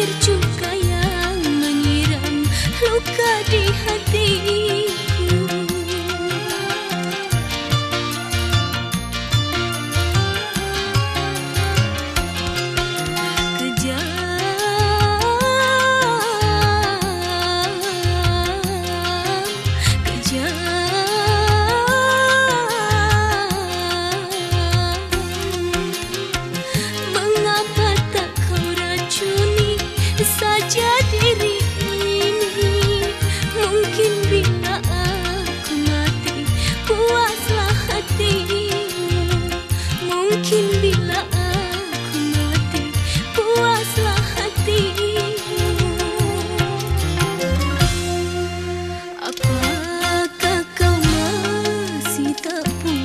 air cuka yang menyiram luka di hatiku. Saja diri ini, mungkin bila aku mati puaslah hatimu. Mungkin bila aku mati puaslah hatimu. Apakah kau masih tak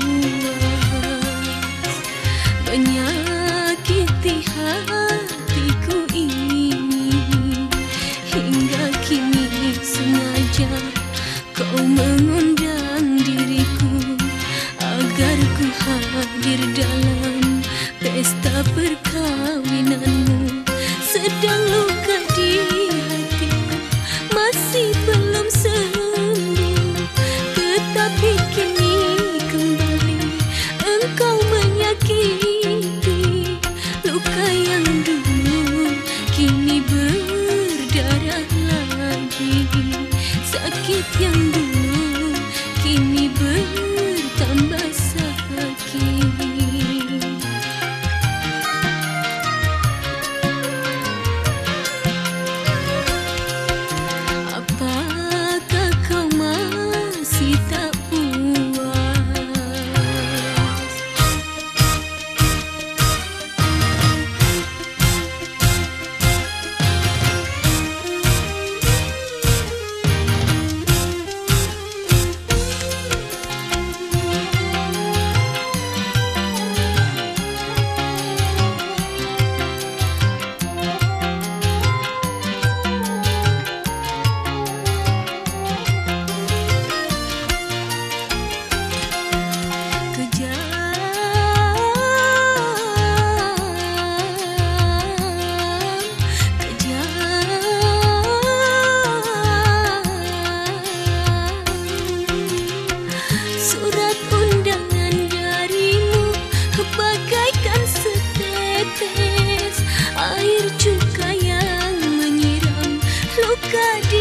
puas menyakiti hatiku ini? Hingga kini sengaja kau mengundang diriku agar ku hadir dalam pesta perkawinanmu. Sedang luka di hatiku masih belum sembuh, tetapi kini kembali engkau menyakiti. Luka yang dulu kini berdarah lagi, sakit yang dulu kini bertambah sakit. Apakah kau masih tak puas? Surat undangan darimu bagaikan setetes air cuka yang menyiram luka di